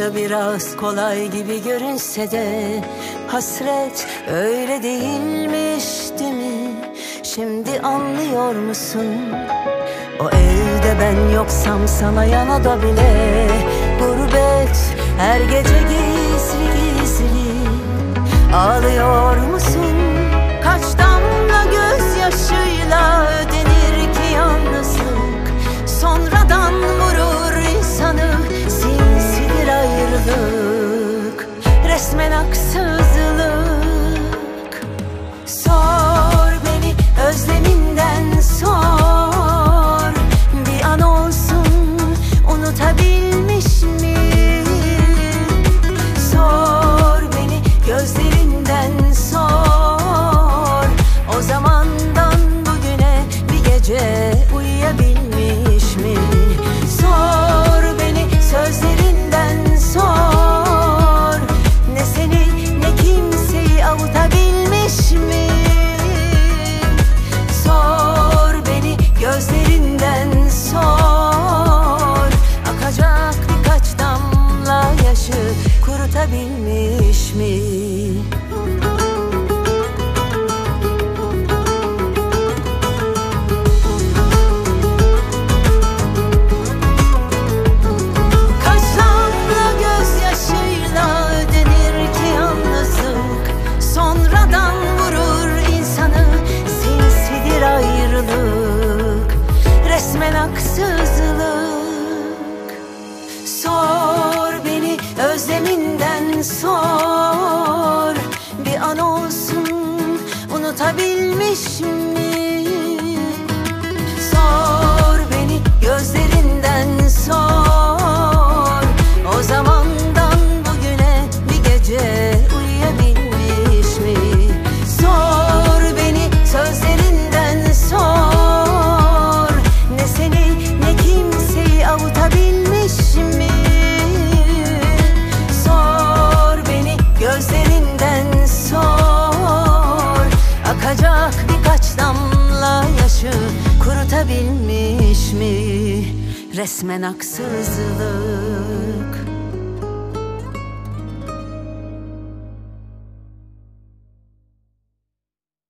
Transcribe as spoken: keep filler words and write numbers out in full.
başta biraz kolay gibi görünse de hasret öyle değilmiş, değil mi? Şimdi anlıyor musun? O evde ben yoksam sana yanada bile gurbet her gece gizli gizli. Ağlıyor musun? Kaç damla gözyaşıyla ödenir ki yalnızlık. Sonradan vurur insanı sinsidir ayrılık, resmen haksızlık. Sor beni özleminden sor, bir an olsun unutabilmiş mi? Sor beni gözlerinden sor, o zamandan bugüne bir gece uyuyabilmiş mi? Sor beni sözlerinden sor, ne seni ne kimseyi avutabilmiş mi? Sor beni gözlerinden sor, akacak birkaç damla yaşı kurutabilmiş mi? Resmen haksızlık. Sor beni özleminden sor, bir an olsun unutabilmiş mi? Sor beni gözlerinden sor, o zamandan bugüne bir gece uyuyabilmiş mi? Sor beni sözlerinden sor, ne seni ne kimseyi avutabilmiş mi? Sor beni gözlerinden sor, akacak birkaç damla yaşı kurutabilmiş mi? Resmen haksızlık.